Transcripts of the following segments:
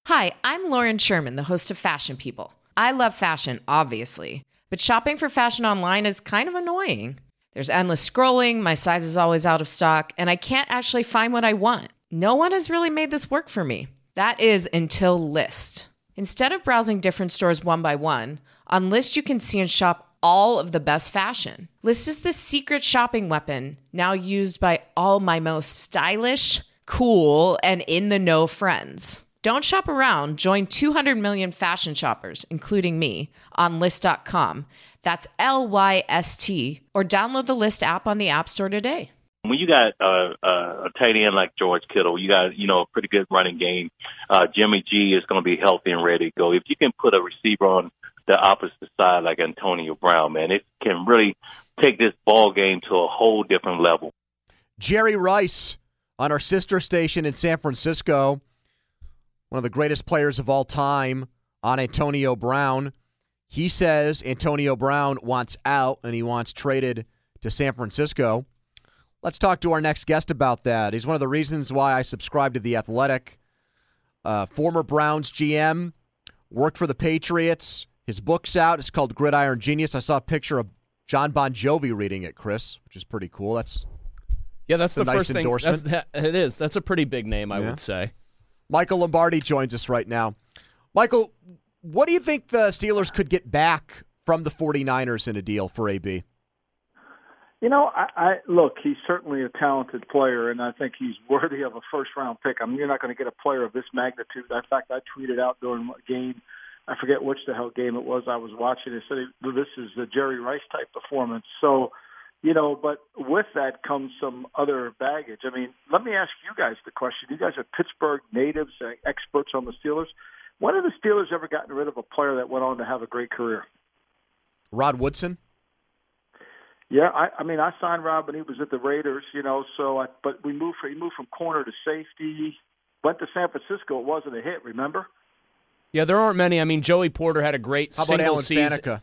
Hi, I'm Lauren Sherman, the host of Fashion People. I love fashion, obviously, but shopping for fashion online is kind of annoying. There's endless scrolling, my size is always out of stock, and I can't actually find what I want. No one has really made this work for me. That is until Lyst. Instead of browsing different stores one by one, on Lyst you can see and shop all of the best fashion. Lyst is the secret shopping weapon, now used by all my most stylish, cool, and in-the-know friends. Don't shop around. Join 200 million fashion shoppers, including me, on Lyst.com. That's Lyst, or download the Lyst app on the App Store today. When you got a tight end like George Kittle, you got, a pretty good running game. Jimmy G is going to be healthy and ready to go. If you can put a receiver on the opposite side like Antonio Brown, man, it can really take this ball game to a whole different level. Jerry Rice on our sister station in San Francisco, one of the greatest players of all time, on Antonio Brown. He says Antonio Brown wants out and he wants traded to San Francisco. Let's talk to our next guest about that. He's one of the reasons why I subscribe to The Athletic. Former Browns GM, worked for the Patriots. His book's out. It's called Gridiron Genius. I saw a picture of John Bon Jovi reading it, Chris, which is pretty cool. That's the nice first endorsement. thing. It is. That's a pretty big name, I would say. Michael Lombardi joins us right now. Michael, what do you think the Steelers could get back from the 49ers in a deal for AB? I look, he's certainly a talented player, and I think he's worthy of a first-round pick. I mean, you're not going to get a player of this magnitude. In fact, I tweeted out during a game, I forget which the hell game it was I was watching. It said, this is the Jerry Rice-type performance. So, but with that comes some other baggage. I mean, let me ask you guys the question. You guys are Pittsburgh natives, experts on the Steelers. When have the Steelers ever gotten rid of a player that went on to have a great career? Rod Woodson? Yeah, I mean, I signed Rob when he was at the Raiders, but he moved from corner to safety, went to San Francisco. It wasn't a hit, remember? Yeah, there aren't many. I mean, Joey Porter had a great How about single Alan season. Faneca?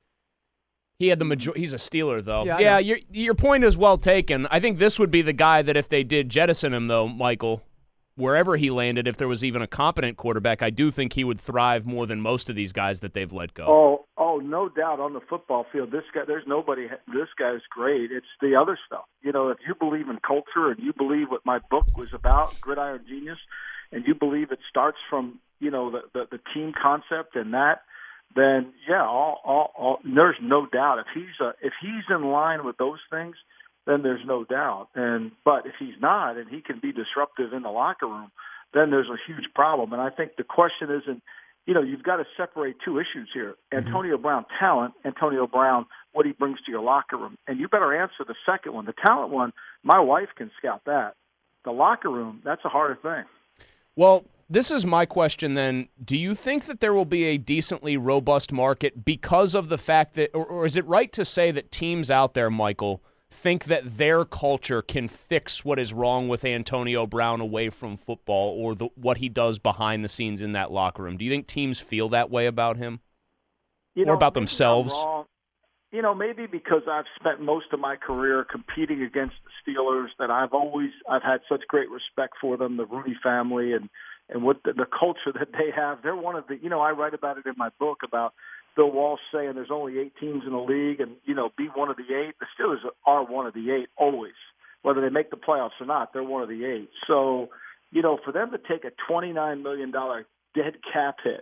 He had the he's a Steeler, though. Yeah, your point is well taken. I think this would be the guy that if they did jettison him, though, Michael, wherever he landed, if there was even a competent quarterback, I do think he would thrive more than most of these guys that they've let go. Oh, no doubt on the football field. This guy, there's nobody. This guy's great. It's the other stuff. If you believe in culture and you believe what my book was about, Gridiron Genius, and you believe it starts from the team concept and that, then there's no doubt if he's in line with those things, then there's no doubt. But if he's not, and he can be disruptive in the locker room, then there's a huge problem. And I think the question isn't, you've got to separate two issues here. Antonio Brown talent, Antonio Brown, what he brings to your locker room. And you better answer the second one. The talent one, my wife can scout that. The locker room, that's a harder thing. Well, this is my question then. Do you think that there will be a decently robust market because of the fact that, or is it right to say that teams out there, Michael, think that their culture can fix what is wrong with Antonio Brown away from football or what he does behind the scenes in that locker room? Do you think teams feel that way about him or about themselves? Maybe because I've spent most of my career competing against the Steelers that I've had such great respect for them, the Rooney family, and what the culture that they have. They're one of the, I write about it in my book about Bill Walsh saying there's only 8 teams in the league and, be one of the 8. The Steelers are one of the 8 always. Whether they make the playoffs or not, they're one of the 8. So, for them to take a $29 million dead cap hit,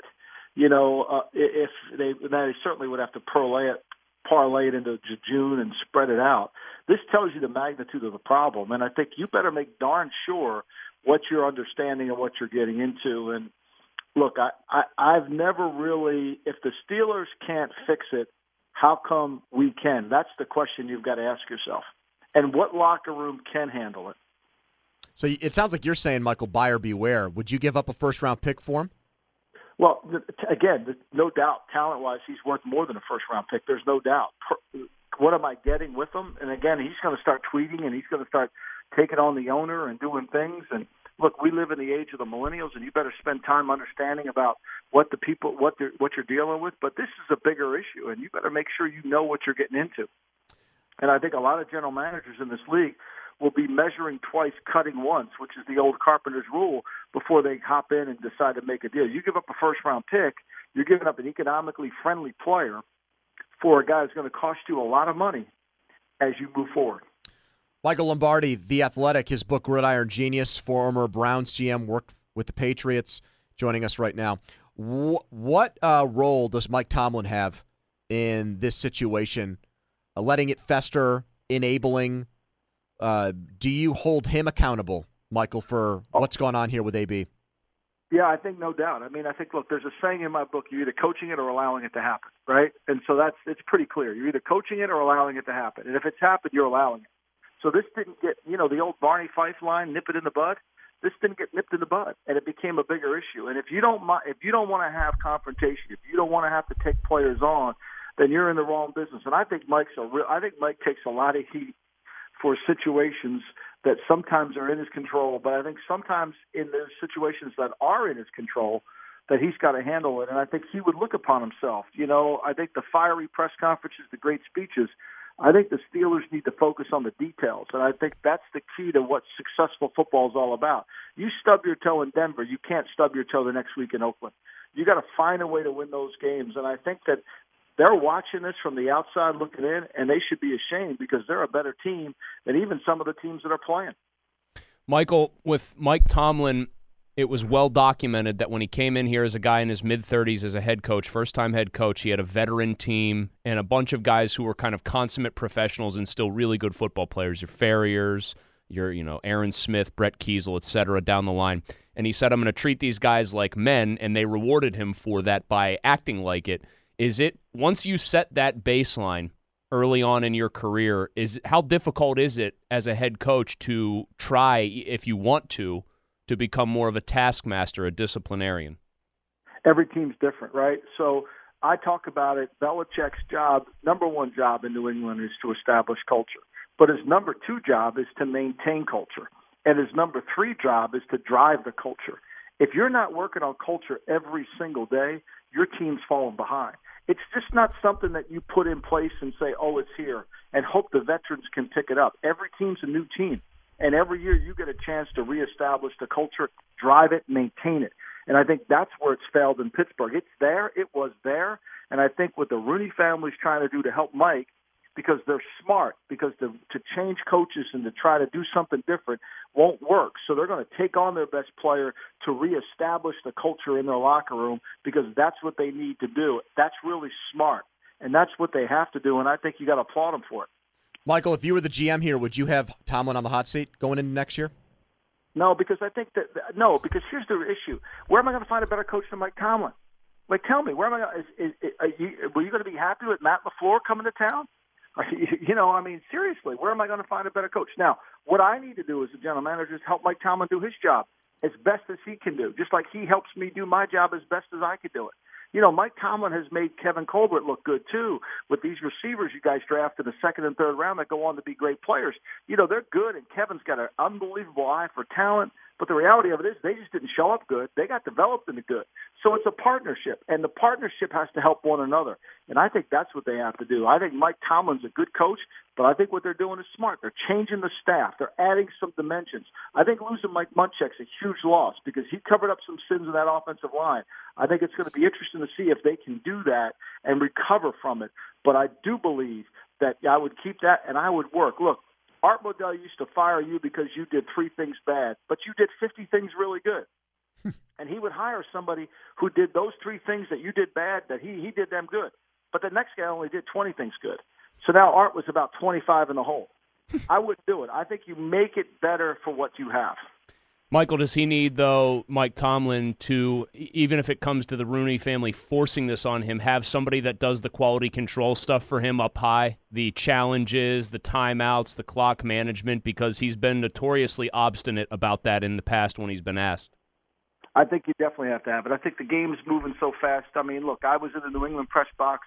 if they certainly would have to parlay it into June and spread it out. This tells you the magnitude of the problem. And I think you better make darn sure what you're understanding and what you're getting into. And look, I've never really, if the Steelers can't fix it, how come we can? That's the question you've got to ask yourself. And what locker room can handle it? So it sounds like you're saying, Michael, buyer beware. Would you give up a first-round pick for him? Well, again, no doubt, talent-wise, he's worth more than a first-round pick. There's no doubt. What am I getting with him? And again, he's going to start tweeting and he's going to start taking on the owner and doing things. And look, we live in the age of the millennials, and you better spend time understanding about what you're dealing with. But this is a bigger issue, and you better make sure you know what you're getting into. And I think a lot of general managers in this league will be measuring twice, cutting once, which is the old Carpenter's rule, before they hop in and decide to make a deal. You give up a first-round pick, you're giving up an economically friendly player for a guy that's going to cost you a lot of money as you move forward. Michael Lombardi, The Athletic, his book Gridiron Genius, former Browns GM, worked with the Patriots, joining us right now. What role does Mike Tomlin have in this situation? Letting it fester, enabling. Do you hold him accountable, Michael, for what's going on here with AB? Yeah, I think no doubt. I mean, I think, look, there's a saying in my book, you're either coaching it or allowing it to happen, right? And so it's pretty clear. You're either coaching it or allowing it to happen. And if it's happened, you're allowing it. So this didn't get, the old Barney Fife line, nip it in the bud. This didn't get nipped in the bud, and it became a bigger issue. And if you don't want to have confrontation, if you don't want to have to take players on, then you're in the wrong business. And I think Mike takes a lot of heat for situations that sometimes are in his control, but I think sometimes in those situations that are in his control, that he's got to handle it. And I think he would look upon himself. I think the fiery press conferences, the great speeches, I think the Steelers need to focus on the details, and I think that's the key to what successful football is all about. You stub your toe in Denver, you can't stub your toe the next week in Oakland. You got to find a way to win those games, and I think that they're watching this from the outside looking in, and they should be ashamed because they're a better team than even some of the teams that are playing. Michael, with Mike Tomlin, it was well documented that when he came in here as a guy in his mid-30s as a head coach, first-time head coach, he had a veteran team and a bunch of guys who were kind of consummate professionals and still really good football players. Your Farriers, your Aaron Smith, Brett Kiesel, et cetera, down the line. And he said, I'm going to treat these guys like men, and they rewarded him for that by acting like it. Is it, once you set that baseline early on in your career, how difficult is it as a head coach to try, if you want to become more of a taskmaster, a disciplinarian? Every team's different, right? So I talk about it. Belichick's job, number one job in New England is to establish culture. But his number two job is to maintain culture. And his number three job is to drive the culture. If you're not working on culture every single day, your team's falling behind. It's just not something that you put in place and say, oh, it's here, and hope the veterans can pick it up. Every team's a new team. And every year you get a chance to reestablish the culture, drive it, maintain it. And I think that's where it's failed in Pittsburgh. It's there. It was there. And I think what the Rooney family's trying to do to help Mike, because they're smart, because to change coaches and to try to do something different won't work. So they're going to take on their best player to reestablish the culture in their locker room because that's what they need to do. That's really smart. And that's what they have to do. And I think you got to applaud them for it. Michael, if you were the GM here, would you have Tomlin on the hot seat going into next year? No, because I think because here's the issue. Where am I going to find a better coach than Mike Tomlin? Like, tell me, where am I going were you going to be happy with Matt LaFleur coming to town? Seriously, where am I going to find a better coach? Now, what I need to do as a general manager is help Mike Tomlin do his job as best as he can do, just like he helps me do my job as best as I could do it. Mike Tomlin has made Kevin Colbert look good, too, with these receivers you guys draft in the second and third round that go on to be great players. They're good, and Kevin's got an unbelievable eye for talent. But the reality of it is they just didn't show up good. They got developed into good. So it's a partnership, and the partnership has to help one another. And I think that's what they have to do. I think Mike Tomlin's a good coach, but I think what they're doing is smart. They're changing the staff. They're adding some dimensions. I think losing Mike Munchak's a huge loss because he covered up some sins in that offensive line. I think it's going to be interesting to see if they can do that and recover from it. But I do believe that I would keep that, and I would work. Look, Art Modell used to fire you because you did 3 things bad, but you did 50 things really good. And he would hire somebody who did those 3 things that you did bad, that he did them good. But the next guy only did 20 things good. So now Art was about 25 in the hole. I wouldn't do it. I think you make it better for what you have. Michael, does he need, though, Mike Tomlin to, even if it comes to the Rooney family forcing this on him, have somebody that does the quality control stuff for him up high, the challenges, the timeouts, the clock management, because he's been notoriously obstinate about that in the past when he's been asked? I think you definitely have to have it. I think the game's moving so fast. I mean, look, I was in the New England press box,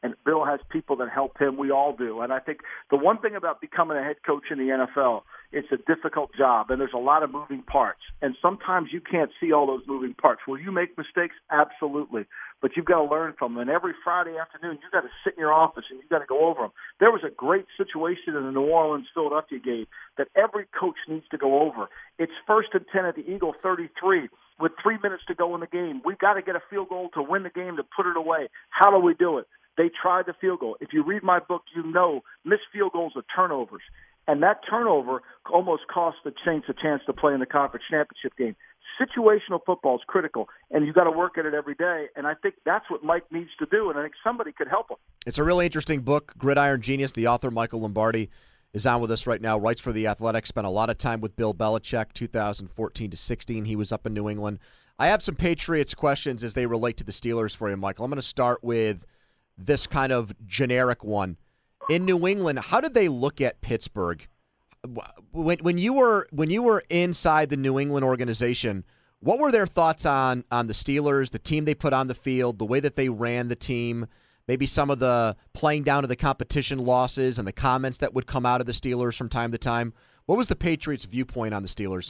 and Bill has people that help him. We all do. And I think the one thing about becoming a head coach in the NFL, it's a difficult job, and there's a lot of moving parts. And sometimes you can't see all those moving parts. Will you make mistakes? Absolutely. But you've got to learn from them. And every Friday afternoon, you've got to sit in your office and you've got to go over them. There was a great situation in the New Orleans-Philadelphia game that every coach needs to go over. It's 1st and 10 at the Eagle 33 with 3 minutes to go in the game. We've got to get a field goal to win the game, to put it away. How do we do it? They tried the field goal. If you read my book, you know missed field goals are turnovers. And that turnover almost cost the Saints a chance to play in the conference championship game. Situational football is critical, and you've got to work at it every day. And I think that's what Mike needs to do, and I think somebody could help him. It's a really interesting book. Gridiron Genius, the author Michael Lombardi is on with us right now, writes for The Athletic, spent a lot of time with Bill Belichick, 2014 to 16. He was up in New England. I have some Patriots questions as they relate to the Steelers for you, Michael. I'm going to start with this kind of generic one. In New England, how did they look at Pittsburgh? When you were inside the New England organization, what were their thoughts on the Steelers, the team they put on the field, the way that they ran the team, maybe some of the playing down to the competition losses and the comments that would come out of the Steelers from time to time? What was the Patriots' viewpoint on the Steelers?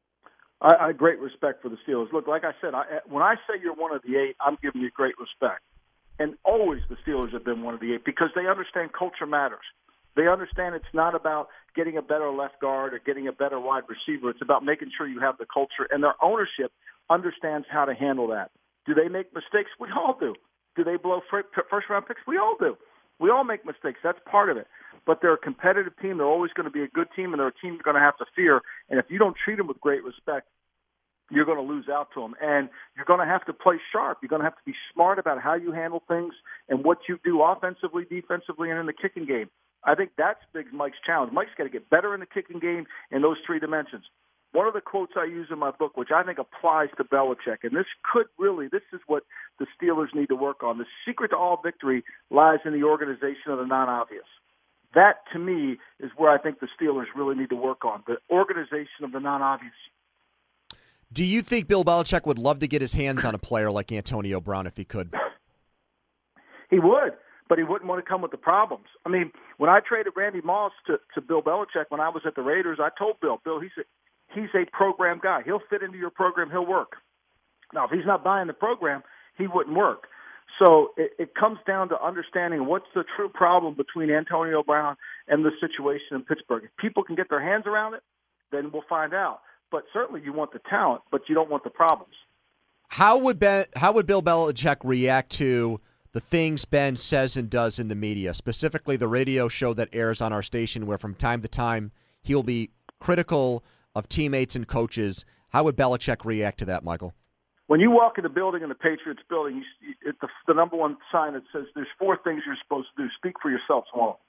I have great respect for the Steelers. Look, like I said, when I say you're one of the 8, I'm giving you great respect. And always the Steelers have been one of the 8 because they understand culture matters. They understand it's not about getting a better left guard or getting a better wide receiver. It's about making sure you have the culture, and their ownership understands how to handle that. Do they make mistakes? We all do. Do they blow first-round picks? We all do. We all make mistakes. That's part of it. But they're a competitive team. They're always going to be a good team, and they're a team you're going to have to fear. And if you don't treat them with great respect, you're going to lose out to them. And you're going to have to play sharp. You're going to have to be smart about how you handle things and what you do offensively, defensively, and in the kicking game. I think that's Big Mike's challenge. Mike's got to get better in the kicking game in those 3 dimensions. One of the quotes I use in my book, which I think applies to Belichick, and this is what the Steelers need to work on. The secret to all victory lies in the organization of the non-obvious. That, to me, is where I think the Steelers really need to work on, the organization of the non-obvious. Do you think Bill Belichick would love to get his hands on a player like Antonio Brown if he could? He would, but he wouldn't want to come with the problems. I mean, when I traded Randy Moss to Bill Belichick when I was at the Raiders, I told Bill, he's a program guy. He'll fit into your program. He'll work. Now, if he's not buying the program, he wouldn't work. So it comes down to understanding what's the true problem between Antonio Brown and the situation in Pittsburgh. If people can get their hands around it, then we'll find out. But certainly you want the talent, but you don't want the problems. How would Bill Belichick react to the things Ben says and does in the media, specifically the radio show that airs on our station where from time to time he'll be critical of teammates and coaches? How would Belichick react to that, Michael? When you walk in the building, in the Patriots building, the number one sign that says there's 4 things you're supposed to do. Speak for yourself tomorrow.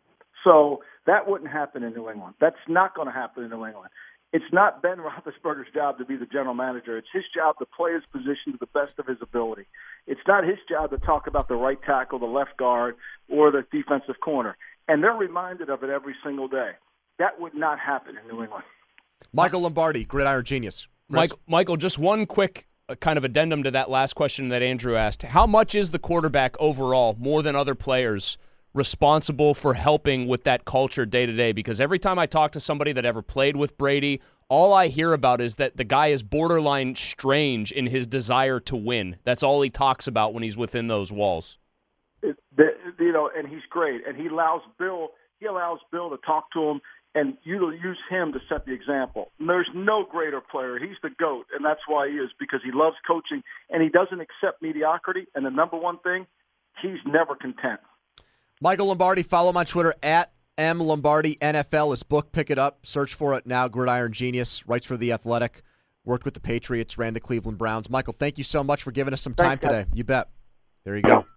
So that wouldn't happen in New England. That's not going to happen in New England. It's not Ben Roethlisberger's job to be the general manager. It's his job to play his position to the best of his ability. It's not his job to talk about the right tackle, the left guard, or the defensive corner. And they're reminded of it every single day. That would not happen in New England. Michael Lombardi, Gridiron Genius. Michael, just one quick kind of addendum to that last question that Andrew asked. How much is the quarterback overall, more than other players, responsible for helping with that culture day to day? Because every time I talk to somebody that ever played with Brady, all I hear about is that the guy is borderline strange in his desire to win. That's all he talks about when he's within those walls. And he's great. And he allows Bill to talk to him, and you use him to set the example. And there's no greater player. He's the GOAT, and that's why he is, because he loves coaching, and he doesn't accept mediocrity. And the number one thing, he's never content. Michael Lombardi, follow him on Twitter at @MLombardiNFL. His book, pick it up. Search for it now. Gridiron Genius, writes for The Athletic, worked with the Patriots, ran the Cleveland Browns. Michael, thank you so much for giving us some time today. You bet. There you go.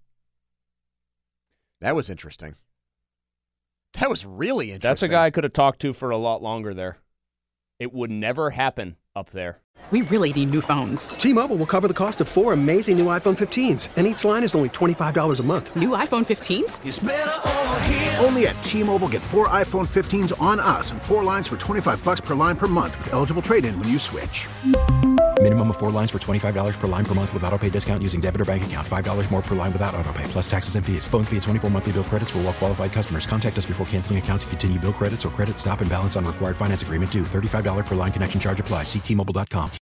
That was interesting. That was really interesting. That's a guy I could have talked to for a lot longer there. It would never happen up there. We really need new phones. T-Mobile will cover the cost of 4 amazing new iPhone 15s, and each line is only $25 a month. New iPhone 15s? It's better over here. Only at T-Mobile, get 4 iPhone 15s on us and 4 lines for $25 per line per month with eligible trade-in when you switch. Minimum of 4 lines for $25 per line per month with autopay discount using debit or bank account. $5 more per line without autopay, plus taxes and fees. Phone fee at 24 monthly bill credits for well-qualified customers. Contact us before canceling account to continue bill credits or credit stop and balance on required finance agreement due. $35 per line connection charge applies. See T-Mobile.com.